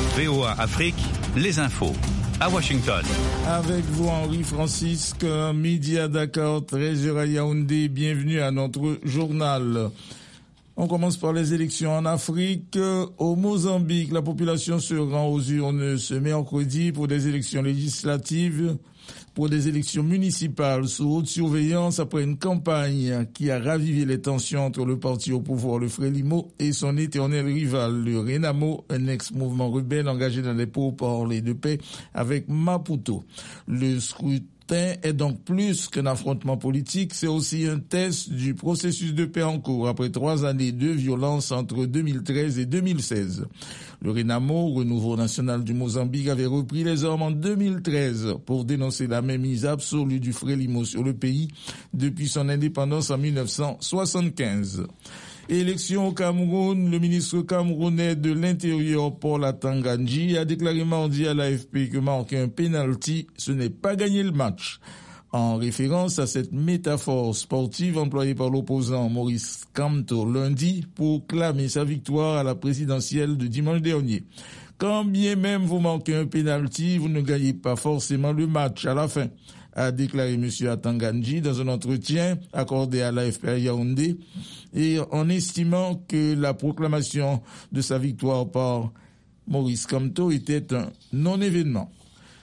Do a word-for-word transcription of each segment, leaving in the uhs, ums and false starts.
V O A Afrique, les infos. À Washington. Avec vous, Henri Francisque, midi à Dakar, treize heures à Yaoundé. Bienvenue à notre journal. On commence par les élections en Afrique. Au Mozambique, la population se rend aux urnes ce mercredi pour des élections législatives, pour des élections municipales sous haute surveillance après une campagne qui a ravivé les tensions entre le parti au pouvoir, le Frelimo, et son éternel rival, le Renamo, un ex-mouvement rebelle engagé dans les pourparlers de paix avec Maputo. Le scrutin est donc plus qu'un affrontement politique, c'est aussi un test du processus de paix en cours après trois années de violence entre deux mille treize et deux mille seize. Le Renamo, Renouveau national du Mozambique, avait repris les armes en deux mille treize pour dénoncer la mainmise absolue du Frelimo sur le pays depuis son indépendance en mille neuf cent soixante-quinze. Élection au Cameroun, le ministre camerounais de l'Intérieur, Paul Atanganji, a déclaré mardi à l'A F P que marquer un penalty, ce n'est pas gagner le match. En référence à cette métaphore sportive employée par l'opposant Maurice Kamto lundi pour clamer sa victoire à la présidentielle de dimanche dernier. Quand bien même vous marquez un penalty, vous ne gagnez pas forcément le match à la fin, a déclaré M. Atanganji dans un entretien accordé à l'A F P à Yaoundé, et en estimant que la proclamation de sa victoire par Maurice Kamto était un non-événement.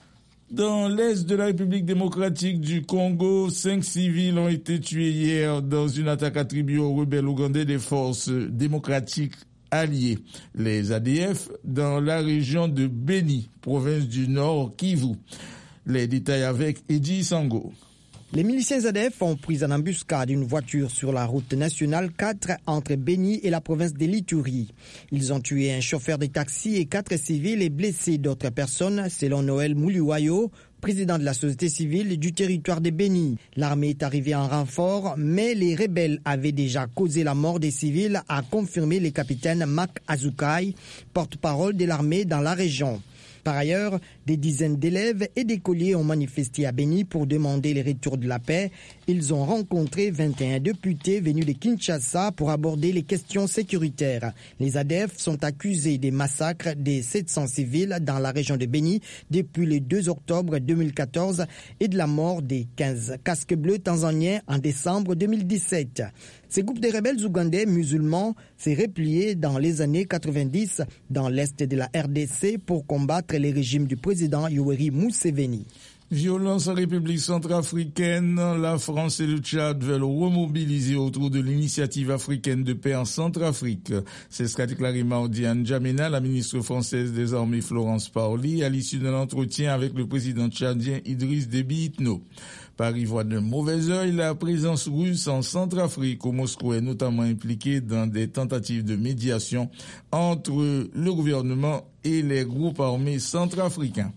Dans l'est de la République démocratique du Congo, cinq civils ont été tués hier dans une attaque attribuée aux rebelles ougandais des forces démocratiques alliés, les A D F, dans la région de Beni, province du Nord Kivu. Les détails avec Eddie Sango. Les miliciens A D F ont pris en embuscade une voiture sur la route nationale quatre entre Beni et la province de l'Ituri. Ils ont tué un chauffeur de taxi et quatre civils et blessé d'autres personnes, selon Noël Mouliwayo, président de la société civile du territoire de Beni. L'armée est arrivée en renfort, mais les rebelles avaient déjà causé la mort des civils, a confirmé le capitaine Mak Azukai, porte-parole de l'armée dans la région. Par ailleurs, des dizaines d'élèves et d'écoliers ont manifesté à Beni pour demander le retour de la paix. Ils ont rencontré vingt et un députés venus de Kinshasa pour aborder les questions sécuritaires. Les A D F sont accusés des massacres des sept cents civils dans la région de Beni depuis le deux octobre deux mille quatorze et de la mort des quinze casques bleus tanzaniens en décembre deux mille dix-sept. Ces groupes de rebelles ougandais musulmans s'est replié dans les années quatre-vingt-dix dans l'est de la R D C pour combattre les régimes du président Yoweri Museveni. Violence en République centrafricaine, la France et le Tchad veulent remobiliser autour de l'initiative africaine de paix en Centrafrique. C'est ce qu'a déclaré mardi à N'Djamena, la ministre française des Armées Florence Parly, à l'issue d'un entretien avec le président tchadien Idriss Déby Itno. Paris voit d'un mauvais œil la présence russe en Centrafrique, où Moscou est notamment impliqué dans des tentatives de médiation entre le gouvernement et les groupes armés centrafricains.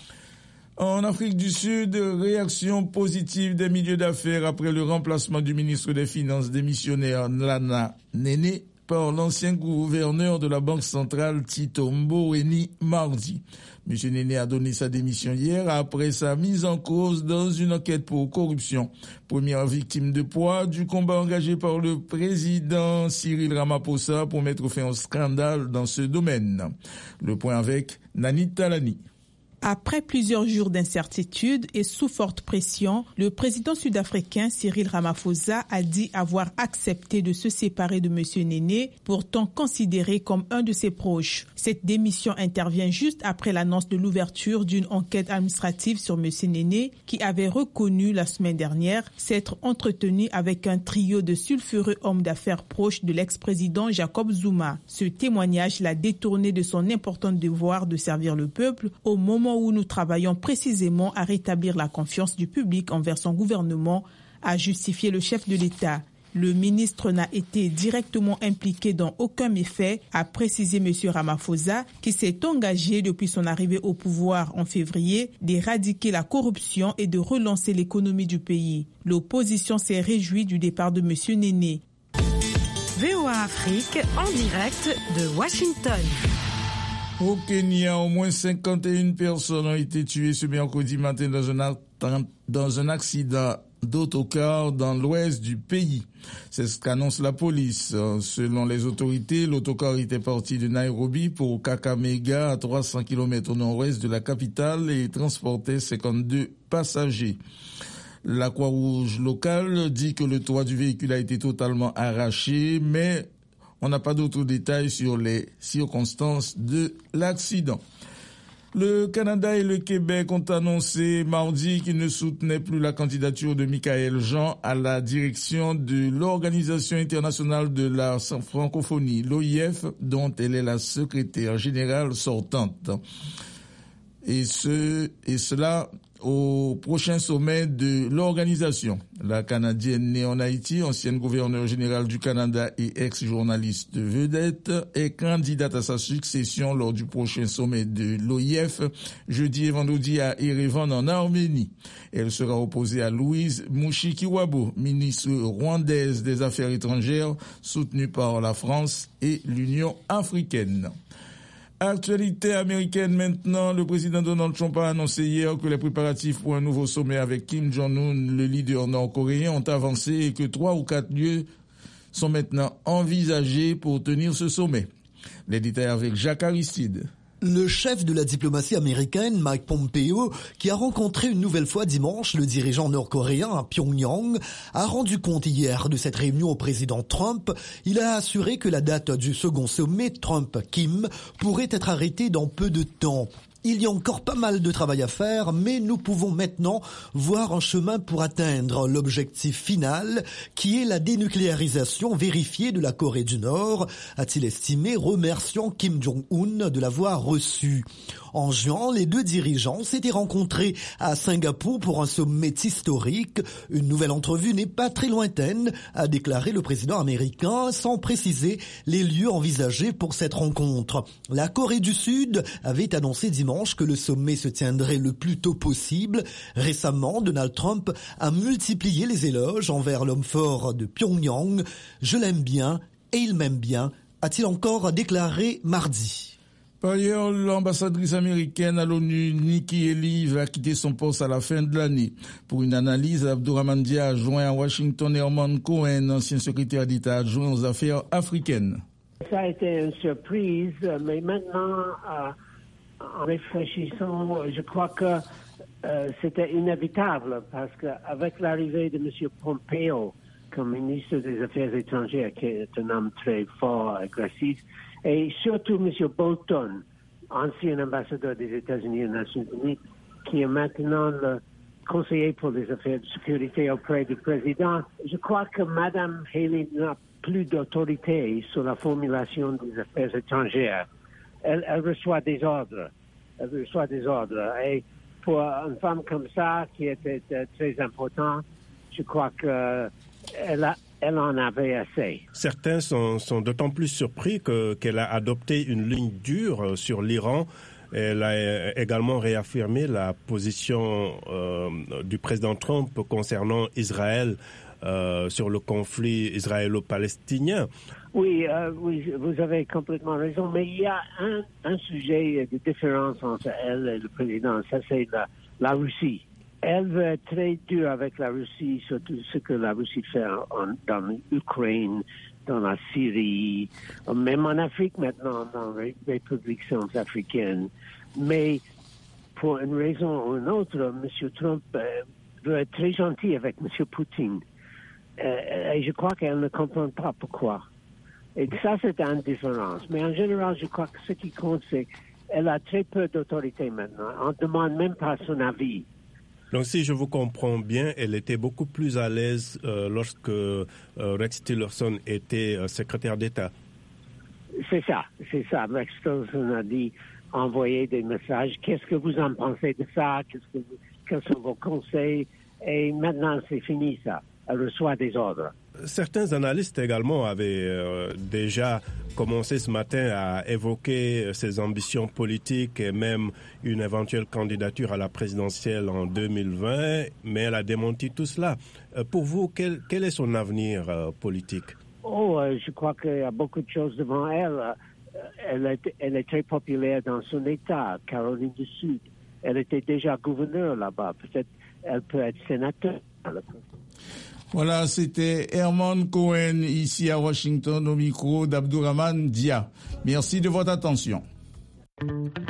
En Afrique du Sud, réaction positive des milieux d'affaires après le remplacement du ministre des Finances démissionnaire Nana Nene par l'ancien gouverneur de la Banque centrale Tito Mboweni mardi. M. Nene a donné sa démission hier après sa mise en cause dans une enquête pour corruption. Première victime de poids du combat engagé par le président Cyril Ramaphosa pour mettre fin au scandale dans ce domaine. Le point avec Nani Talani. Après plusieurs jours d'incertitude et sous forte pression, le président sud-africain Cyril Ramaphosa a dit avoir accepté de se séparer de M. Nene, pourtant considéré comme un de ses proches. Cette démission intervient juste après l'annonce de l'ouverture d'une enquête administrative sur M. Nene, qui avait reconnu la semaine dernière s'être entretenu avec un trio de sulfureux hommes d'affaires proches de l'ex-président Jacob Zuma. Ce témoignage l'a détourné de son important devoir de servir le peuple au moment où nous travaillons précisément à rétablir la confiance du public envers son gouvernement, a justifié le chef de l'État. Le ministre n'a été directement impliqué dans aucun méfait, a précisé M. Ramaphosa, qui s'est engagé depuis son arrivée au pouvoir en février d'éradiquer la corruption et de relancer l'économie du pays. L'opposition s'est réjouie du départ de M. Nene. V O A Afrique en direct de Washington. Au Kenya, au moins cinquante et une personnes ont été tuées ce mercredi matin dans un, dans un accident d'autocars dans l'ouest du pays. C'est ce qu'annonce la police. Selon les autorités, l'autocar était parti de Nairobi pour Kakamega, à trois cents kilomètres au nord-ouest de la capitale, et transportait cinquante-deux passagers. La Croix-Rouge locale dit que le toit du véhicule a été totalement arraché, mais on n'a pas d'autres détails sur les circonstances de l'accident. Le Canada et le Québec ont annoncé mardi qu'ils ne soutenaient plus la candidature de Michaëlle Jean à la direction de l'Organisation internationale de la francophonie, l'O I F, dont elle est la secrétaire générale sortante. Et ce, et cela au prochain sommet de l'organisation. La Canadienne née en Haïti, ancienne gouverneure générale du Canada et ex-journaliste de vedette, est candidate à sa succession lors du prochain sommet de l'O I F, jeudi et vendredi à Erevan en Arménie. Elle sera opposée à Louise Mushikiwabo, ministre rwandaise des Affaires étrangères, soutenue par la France et l'Union africaine. Actualité américaine maintenant, le président Donald Trump a annoncé hier que les préparatifs pour un nouveau sommet avec Kim Jong-un, le leader nord-coréen, ont avancé et que trois ou quatre lieux sont maintenant envisagés pour tenir ce sommet. Les détails avec Jacques Aristide. Le chef de la diplomatie américaine, Mike Pompeo, qui a rencontré une nouvelle fois dimanche le dirigeant nord-coréen à Pyongyang, a rendu compte hier de cette réunion au président Trump. Il a assuré que la date du second sommet Trump-Kim pourrait être arrêtée dans peu de temps. Il y a encore pas mal de travail à faire, mais nous pouvons maintenant voir un chemin pour atteindre l'objectif final, qui est la dénucléarisation vérifiée de la Corée du Nord, a-t-il estimé, remerciant Kim Jong-un de l'avoir reçu. En juin, les deux dirigeants s'étaient rencontrés à Singapour pour un sommet historique. Une nouvelle entrevue n'est pas très lointaine, a déclaré le président américain, sans préciser les lieux envisagés pour cette rencontre. La Corée du Sud avait annoncé dimanche que le sommet se tiendrait le plus tôt possible. Récemment, Donald Trump a multiplié les éloges envers l'homme fort de Pyongyang. « Je l'aime bien et il m'aime bien », a-t-il encore déclaré mardi. Par ailleurs, l'ambassadrice américaine à l'ONU, Nikki Haley, va quitter son poste à la fin de l'année. Pour une analyse, Abdourahmane Dia a joint à Washington Herman Cohen, ancien secrétaire d'État adjoint aux affaires africaines. Ça a été une surprise, mais maintenant, euh, en réfléchissant, je crois que euh, c'était inévitable parce qu'avec l'arrivée de M. Pompeo comme ministre des Affaires étrangères, qui est un homme très fort, agressif, et surtout M. Bolton, ancien ambassadeur des États-Unis aux Nations Unies, qui est maintenant le conseiller pour les affaires de sécurité auprès du président. Je crois que Mme Haley n'a plus d'autorité sur la formulation des affaires étrangères. Elle, elle reçoit des ordres. Elle reçoit des ordres. Et pour une femme comme ça, qui était très importante, je crois qu'elle a Elle en avait assez. Certains sont, sont d'autant plus surpris que, qu'elle a adopté une ligne dure sur l'Iran. Elle a également réaffirmé la position euh, du président Trump concernant Israël euh, sur le conflit israélo-palestinien. Oui, euh, oui, vous avez complètement raison, mais il y a un, un sujet de différence entre elle et le président, ça c'est la, la Russie. Elle veut être très dure avec la Russie sur tout ce que la Russie fait en, dans l'Ukraine, dans la Syrie, même en Afrique maintenant, dans les républiques centrafricaines. Mais pour une raison ou une autre, M. Trump euh, veut être très gentil avec M. Poutine. Euh, et je crois qu'elle ne comprend pas pourquoi. Et ça, c'est une différence. Mais en général, je crois que ce qui compte, c'est qu'elle a très peu d'autorité maintenant. On ne demande même pas son avis. Donc, si je vous comprends bien, elle était beaucoup plus à l'aise euh, lorsque euh, Rex Tillerson était euh, secrétaire d'État. C'est ça, c'est ça. Rex Tillerson a dit, envoyer des messages. Qu'est-ce que vous en pensez de ça? Qu'est-ce que vous, quels sont vos conseils? Et maintenant, c'est fini ça. Elle reçoit des ordres. Certains analystes également avaient euh, déjà commencé ce matin à évoquer ses ambitions politiques et même une éventuelle candidature à la présidentielle en deux mille vingt, mais elle a démenti tout cela. Euh, pour vous, quel, quel est son avenir euh, politique? Oh, euh, je crois qu'il y a beaucoup de choses devant elle. Elle est, elle est très populaire dans son État, Caroline du Sud. Elle était déjà gouverneure là-bas. Peut-être elle peut être sénateur à la Voilà, c'était Herman Cohen ici à Washington au micro d'Abdourahmane Dia. Merci de votre attention.